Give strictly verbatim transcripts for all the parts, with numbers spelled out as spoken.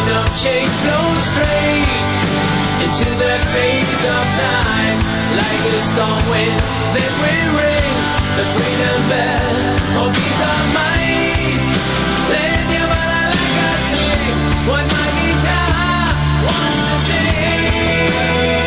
wind of change blows straight into the face of time. Like a storm wind that will ring the freedom bell for peace of mind. Let your body like I sing what my guitar wants to sing.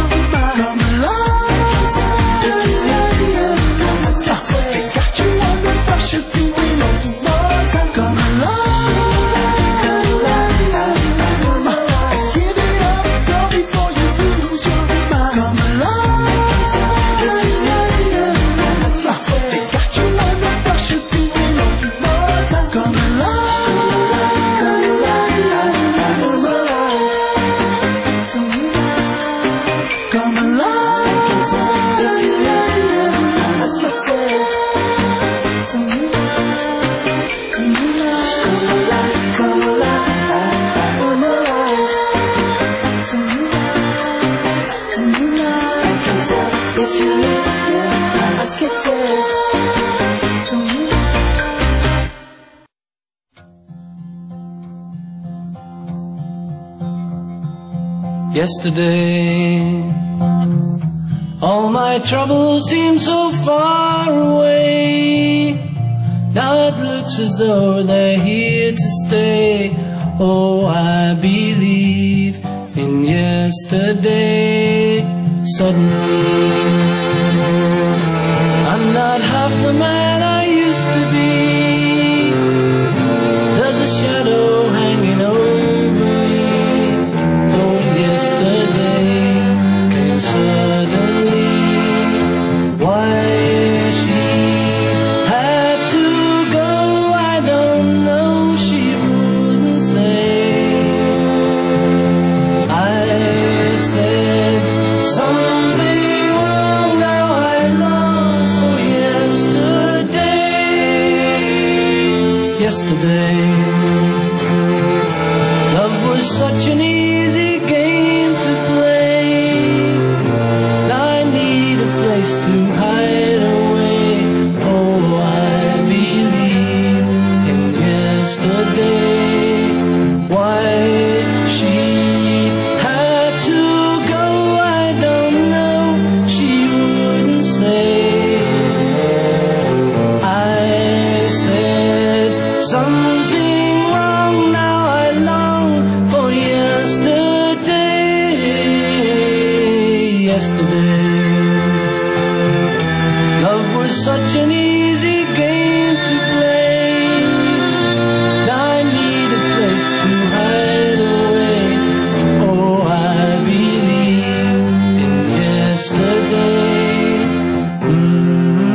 Got you on the talkative. Yesterday, all my troubles seem so far away. Now it looks as though they're here to stay. Oh, I believe in yesterday. Suddenly, I'm not half the man I used to be. There's a shadow hanging over me. Oh, yesterday came suddenly. Why she had to go, I don't know. She wouldn't say. I said something wrong. Now I long for yesterday. Yesterday, love was such an easy game to play. Now I need a place to hide away. Oh, I believe in yesterday. Why she had to go, I don't know. She wouldn't say. I said something wrong. Now I long for yesterday. Yesterday, love was such an easy game to play. Now I need a place to hide away. Oh, I believe in yesterday. Mm-hmm.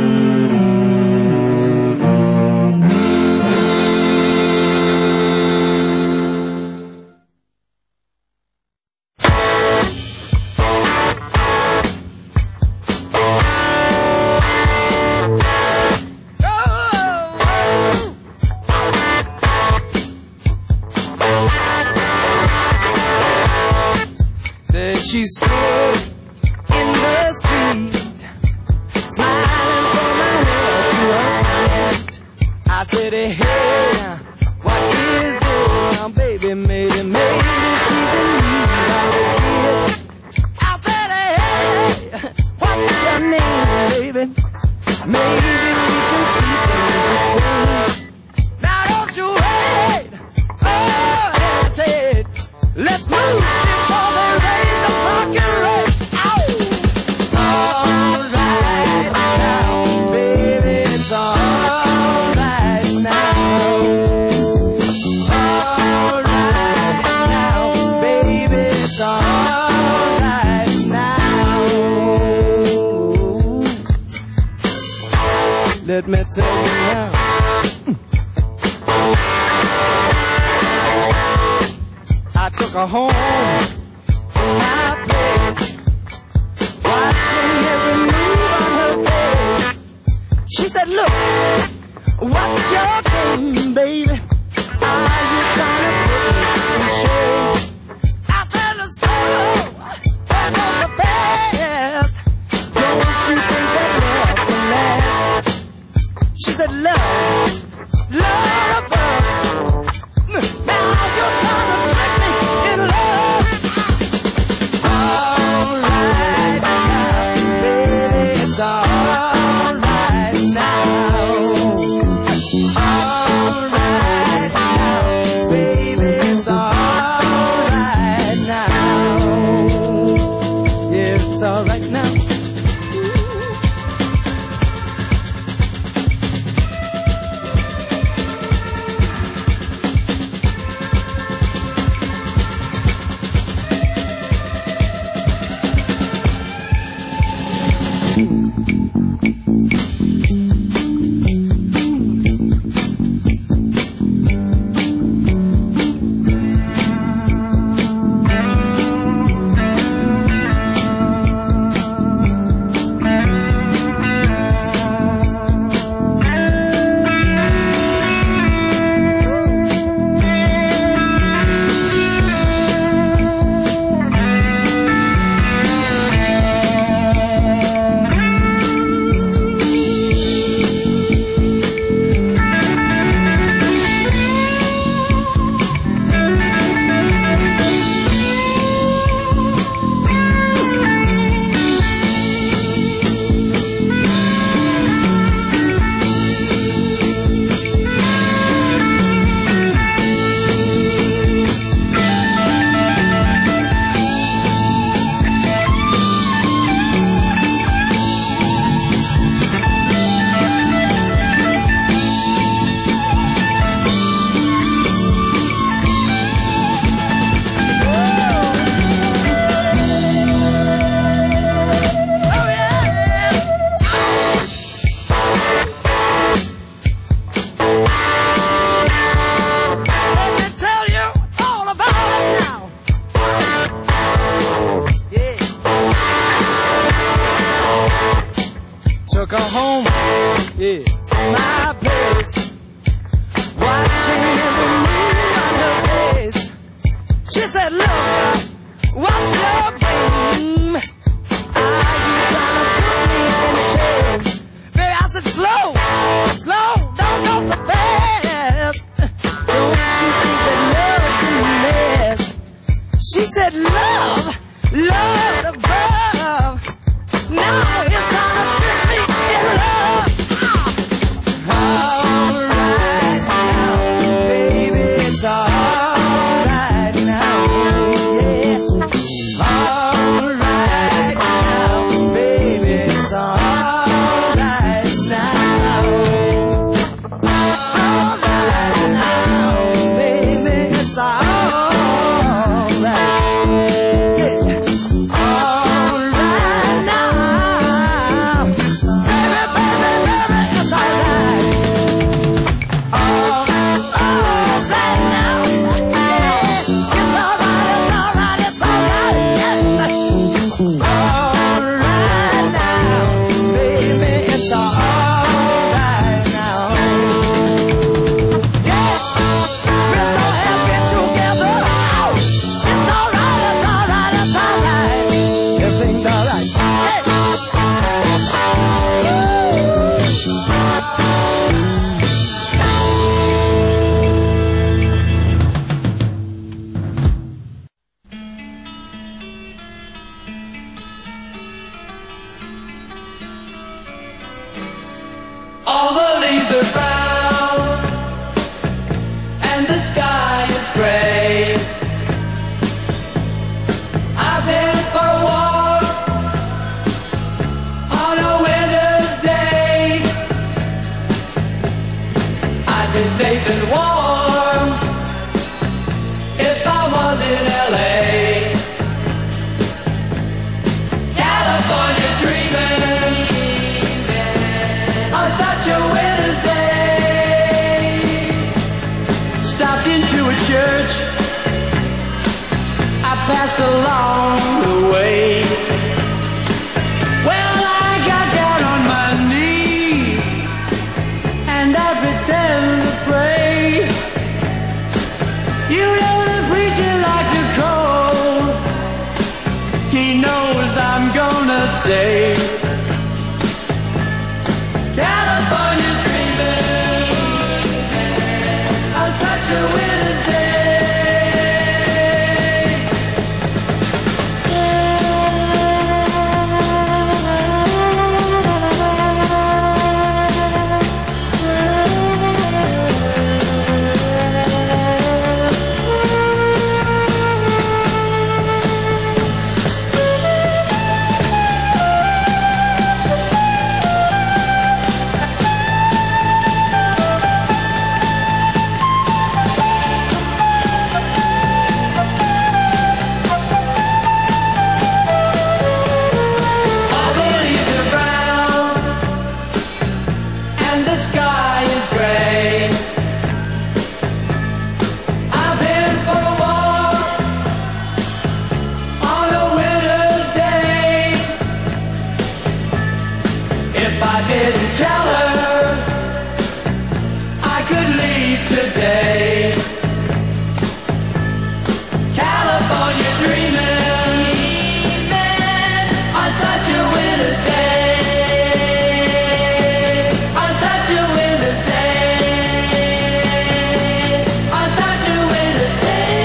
There she stood in the street, smiling from her head to her feet. I said, hey, now, what is this? Now, baby, maybe, maybe she believed all of this. I said, hey, what's your name, baby? Maybe we can see things the same. Now, don't you wait, oh, hesitate. Let's move before they raise the fucking rate. All right now, baby, it's all right now. All right now, baby, it's all right now. Let me tell you now. I took her home to my place, watching every move on her face. She said, look, what's your game, baby? Are you trying to put me in shade? I said, let's go, and on the best. Don't you think that love can last? She said, love, love above. Now you're trying to trick me in love. All right now, baby, it's all right now. All right now, baby, it's all right now. Yeah, it's all right now. took her home, yeah, my place, watching every move on her face. She said, look, what's your game? Are you trying to put me in shame? Baby, I said, slow, slow, don't go so fast. Don't you think that love can last? She said, love, love above. Now it's time to trick me in love. All right now, baby, it's all right now, yeah. All right now, baby, it's all right now. All right now, baby, it's all right. All the leaves are brown and the sky is gray. I've been for a walk on a winter's day. I'd be safe and warm if I was in L A. California dreaming on such a winter's day. Stopped into a church I passed along the way. Well, I got down on my knees and I pretend to pray. You know the preacher likes the cold. He knows I'm gonna stay. California dreaming on such a winter's day. Today, California dreaming on such a winter's day, on such a winter's day, on such a winter's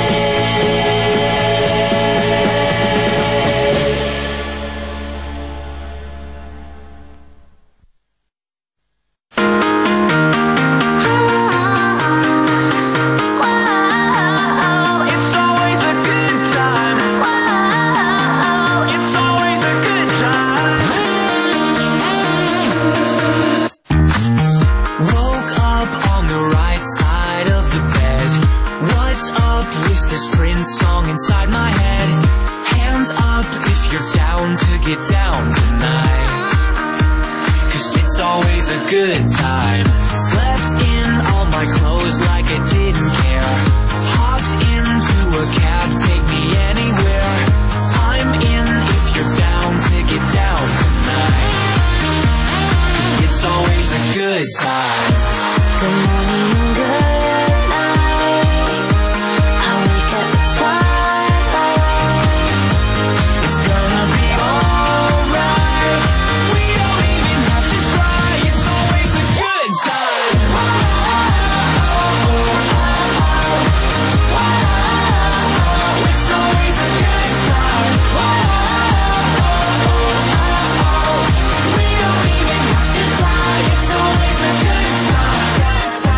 get down tonight, 'cause it's always a good time. Slept in all my clothes like I didn't care. Hopped into a cab, take me anywhere. I'm in if you're down to get down tonight. good time. Good morning, good night. I wake up at twilight. It's gonna be alright. We don't even have to try. It's always a good time. It's always a good time. We don't even have to try. It's always a good time.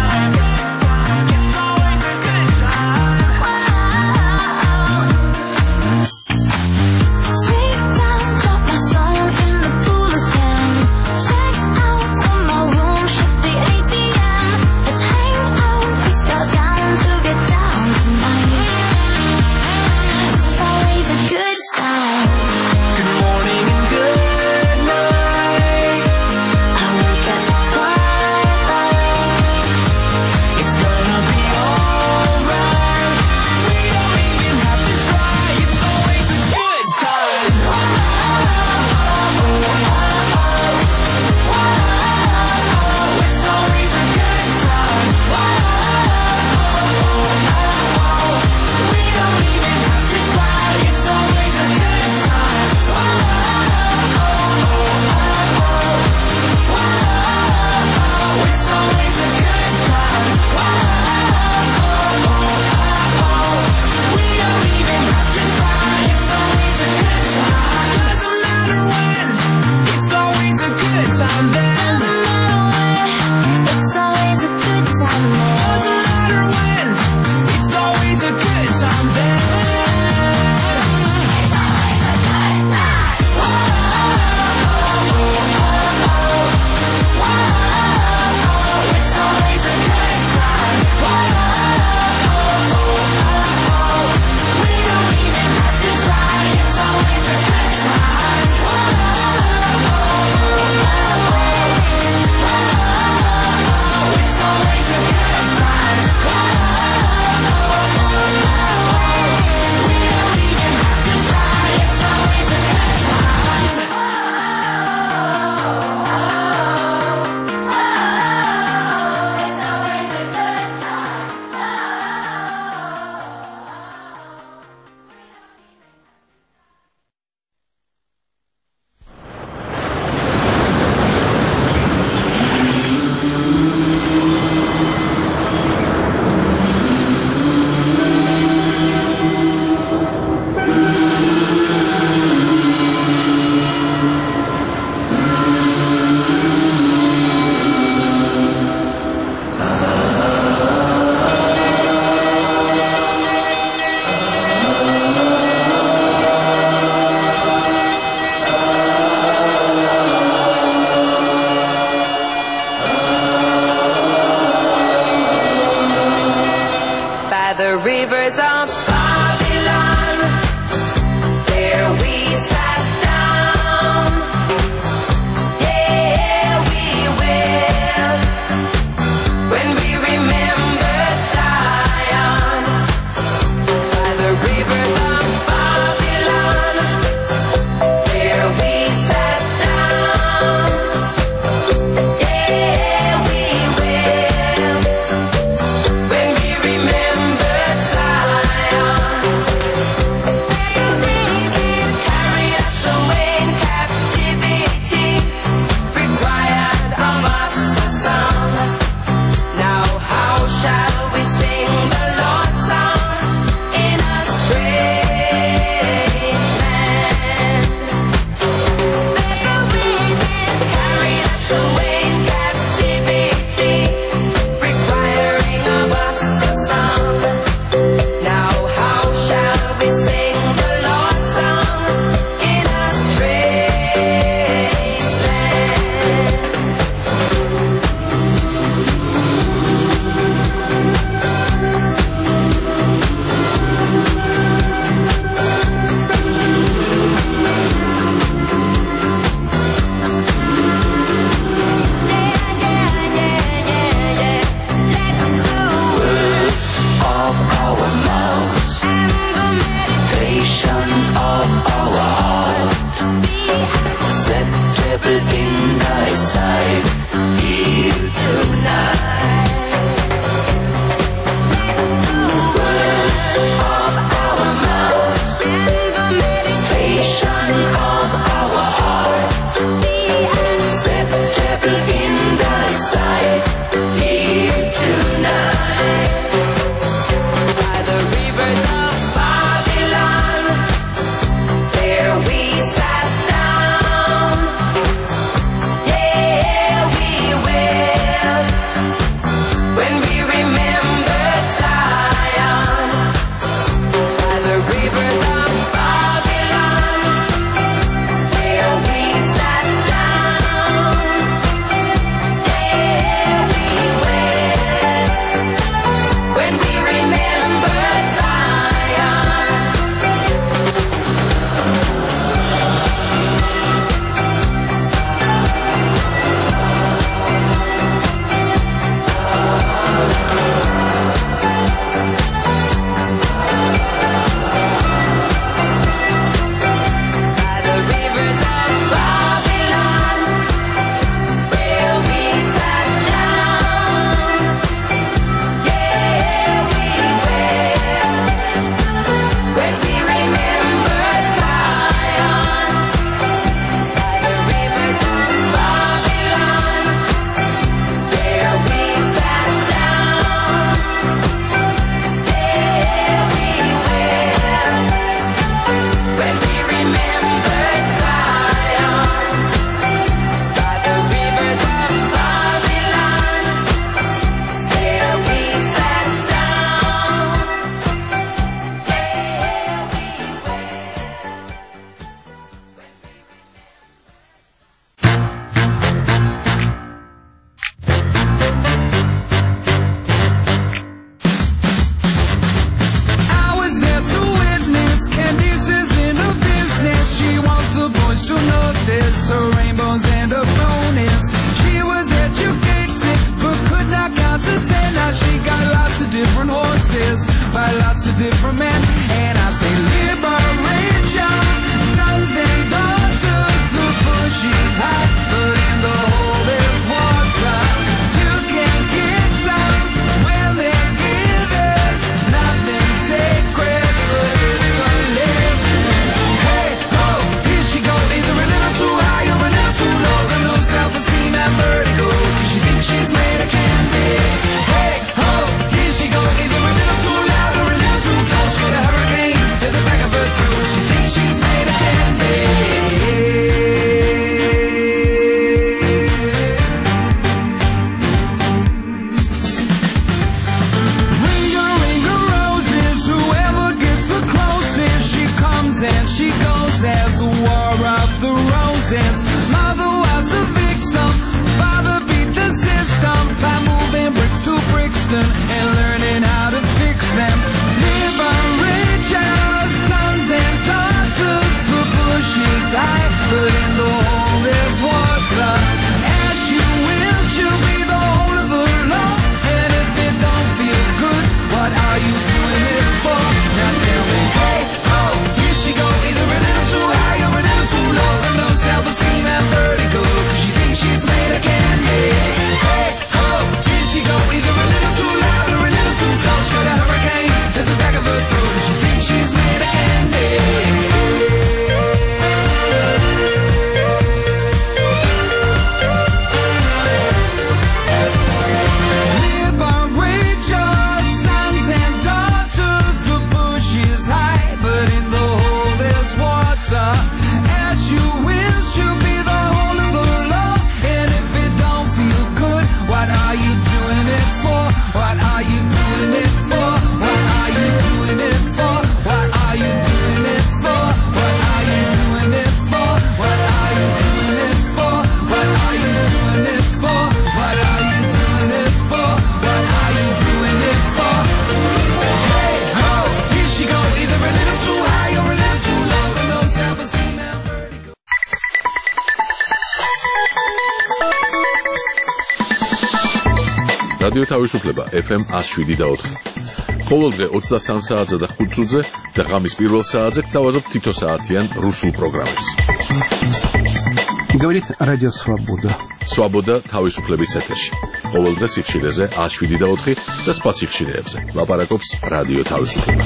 რადიო თავისუფლება ეფ ემ one oh seven და four. ყოველდღე ოცდასამ საათზე და ხუთ წუთზე და ღამის პირველ საათზე გთავაზობთ თითო საათიან რუსულ პროგრამებს. Говорит Радио Свобода. Свобода თავისუფლების ეთერში. ყოველდღე სიხშირეზე one oh seven და four და სხვა სიხშირეებზე. ლაპარაკობს რადიო თავისუფლება.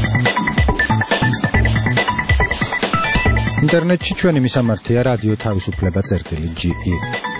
ინტერნეტში ჩვენი მისამართია რადიო თავისუფლება წერტილი ჯი ი.